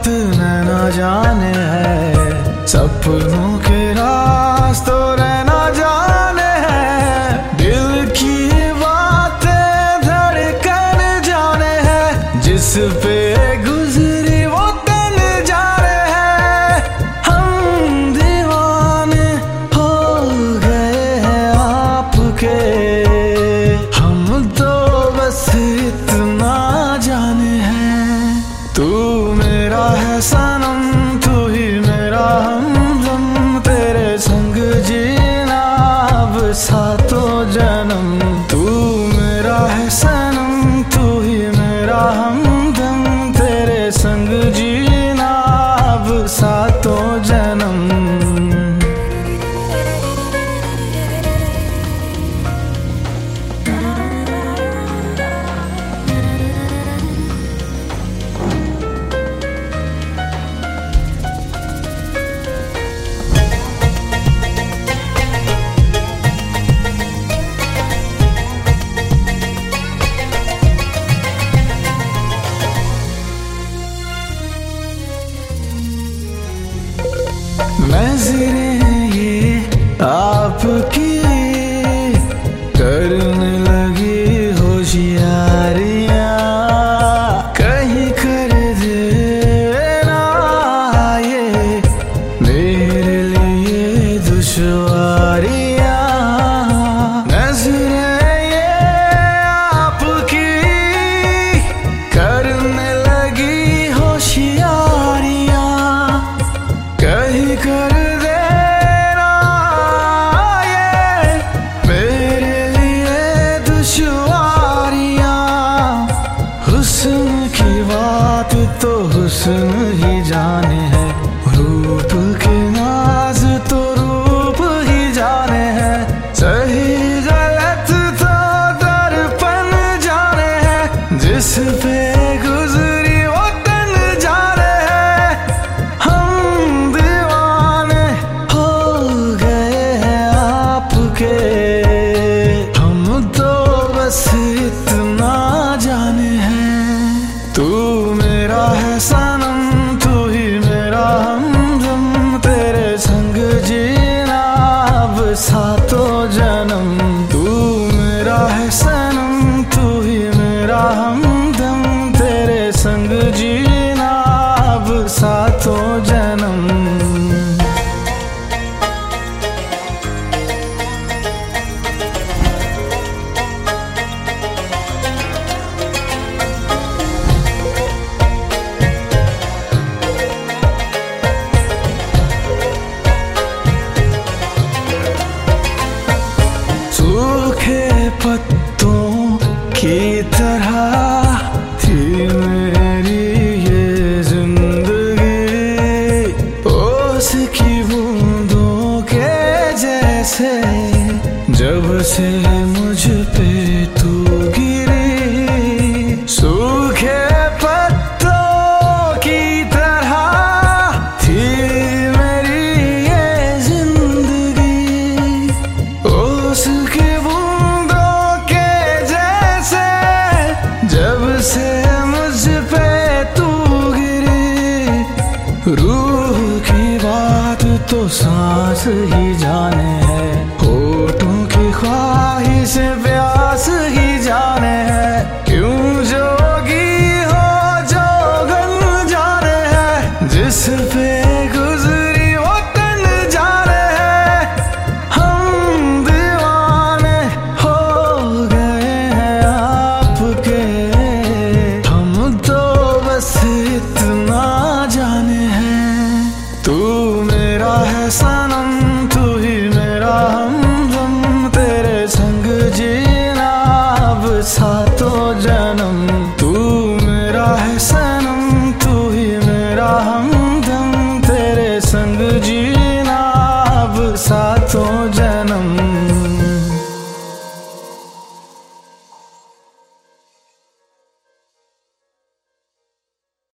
बात न जाने है, सपनों के रास्तों रहना जाने है, दिल की बातें धड़कन जाने है, जिस पे गुजरी वो तन जाने है। हम दीवाने हो गए हैं आपके, हम तो बस इतना जाने हैं। तू मेरा है सनम, तू ही मेरा हमदम, तेरे संग जीना अब सातों जन्म। तू मेरा है सनम, तू ही मेरा हमदम, तेरे संग जीना अब सातों जन्म। नज़रें ये आपकी करने लगी होशियारियां, कहीं कर देना ये मेरे लिए दुश्वारियां। नज़रें ये आपकी करने लगी होशियारियां, कहीं कर देना ये मेरे लिए दुश्वारियां। हुस्न की बात तो हुस्न ही जाने है, रूप के नाज तो रूप ही जाने हैं, सही गलत तो दर्पण जाने हैं, जिस पे गुजरी वो तन जाने है। हम दीवाने हो गए हैं आपके, हम तो बस इतना जाने हैं। तू मेरा है सनम, तू ही मेरा हमदम, तेरे संग जीना अब सातों जन्म। तू मेरा है सनम, तू ही मेरा हमदम, तेरे संग जीना अब सातों जन्म। सूखे पत्तों की तरह थी मेरी ये जिंदगी, ओस की बूंदों के जैसे जब से मुझ पे तू गिरी। सूखे पत्तों की तरह थी मेरी ये जिंदगी, ओस की बूंदों के जैसे जब से मुझ पे तू गिरी। रूह की बात तो सांस ही जाने है, होठों की ख्वाहिश प्यास ही जाने है, क्यों जोगी हो जोगन जाने है, जिस पे गुजरी वो तन जाने है। हम दीवाने हो गए हैं आपके, हम तो बस इतना जाने हैं। तू मेरा है सनम, तू ही मेरा हमदम, तेरे संग जीना अब